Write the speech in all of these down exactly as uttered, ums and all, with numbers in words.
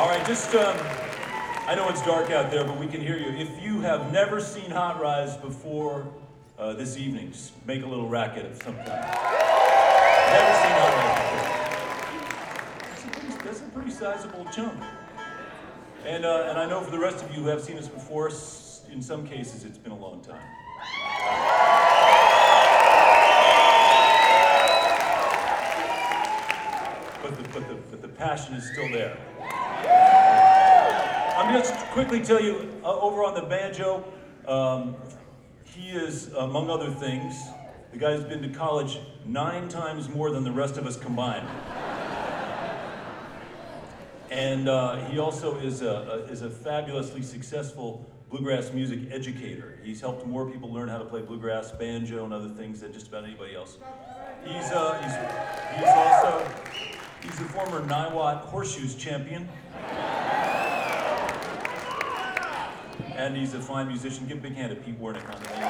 All right, just, um, I know it's dark out there, but we can hear you. If you have never seen Hot Rise before uh, this evening, just make a little racket of some kind. Never seen Hot Rise before. That's a pretty, that's a pretty sizable chunk. And, uh, and I know for the rest of you who have seen us before, in some cases it's been a long time. But the, but the, but the passion is still there. I'm going to quickly tell you, uh, over on the banjo, um, he is, among other things, the guy's been to college nine times more than the rest of us combined. And uh, he also is a, a, is a fabulously successful bluegrass music educator. He's helped more people learn how to play bluegrass, banjo, and other things than just about anybody else. He's, uh, he's, he's also, he's a former Niwot Horseshoes champion. And he's a fine musician. Give a big hand to Pete Wernick on the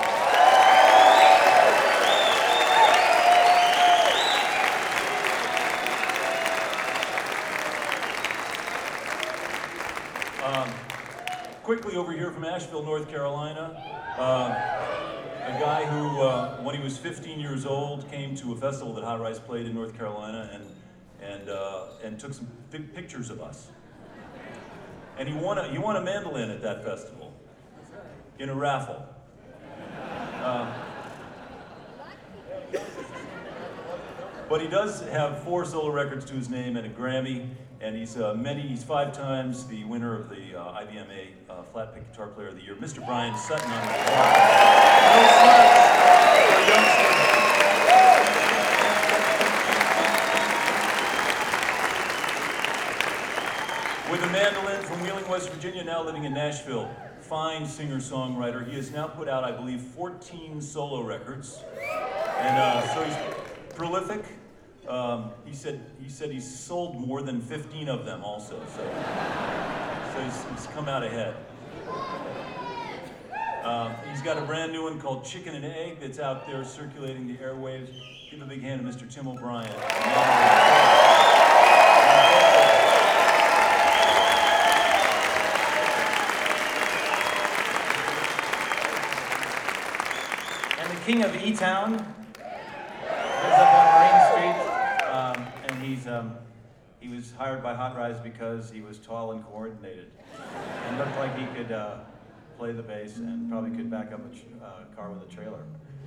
um, quickly over here from Asheville, North Carolina, uh, a guy who, uh, when he was fifteen years old, came to a festival that Hot Rise played in North Carolina and, and, uh, and took some big pictures of us. And he won a, he won a mandolin at that festival. In a raffle. Uh, but he does have four solo records to his name and a Grammy, and he's uh, many, he's five times the winner of the uh, I B M A uh, Flat Pick Guitar Player of the Year. Mister Brian Sutton on the guitar. No sluts for youngsters. With a mandolin from Wheeling, West Virginia, now living in Nashville. Fine singer-songwriter. He has now put out, I believe, fourteen solo records, and uh, so he's prolific. Um, he said he said he's sold more than fifteen of them, also. So, so he's, he's come out ahead. Um, he's got a brand new one called "Chicken and Egg" that's out there circulating the airwaves. Give a big hand to Mister Tim O'Brien. King of E-Town, lives up on Marine Street, um, and he's um, he was hired by Hot Rise because he was tall and coordinated, and looked like he could uh, play the bass and probably could back up a tr uh, car with a trailer.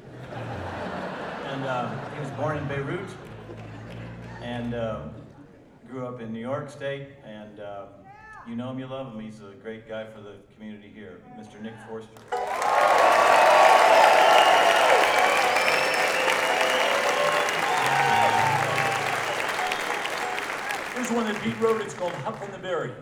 And uh, he was born in Beirut, and uh, grew up in New York State, and uh, you know him, you love him. He's a great guy for the community here, Mister Nick Forster. Here's one that Pete wrote. It's called Huckleberry.